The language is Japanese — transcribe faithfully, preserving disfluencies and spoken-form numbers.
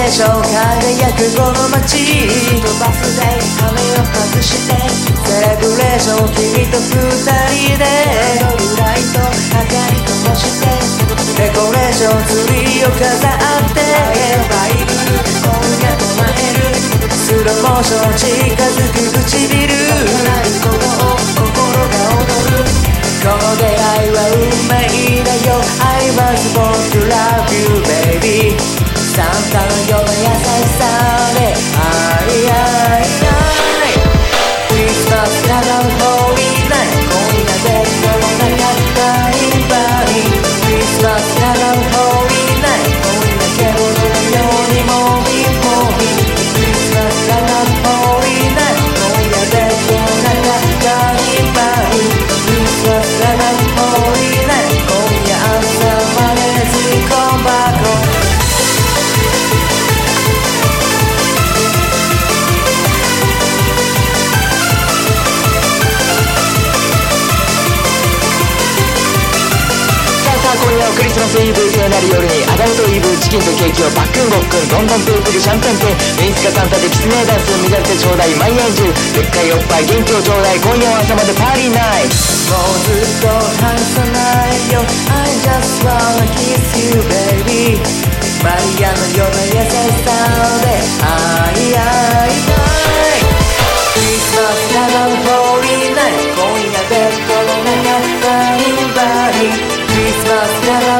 ーション輝くこの街とバスで羽を外してセレブレーション君と二人で夜ライト明かり灯してデコレーションツリーを飾ってバイブル今夜唱えるスローモーション近づく唇この心が踊るこの出会いは運命だよ I was born to love you baby サンタのような優しさで愛愛愛クリスマスラブホーリーナイト恋がベッドの中バリバリクリスマスラブホーリーナイト恋がケロのようにモビモビクリスマスラブホーリーナイト恋がベッドの中バリバリクリスマスラブホーリーナイト今夜朝まで吸い込んばこ今夜はクリスマスイブ聖なる夜にアダムとイブチキンとケーキをバックンごっくんどんどんと送るシャンパン店演出家サンタでキツネダンス乱れてちょうだいマイアンジュでっかいおっぱい元気をちょうだい今夜は朝までパーリーナイトもうずっと離さないよ I just wanna kiss you baby マリアのような優しさで愛愛愛クリスマスラブホーリーナイト今夜ベッドの中バリバリクリスマスラブ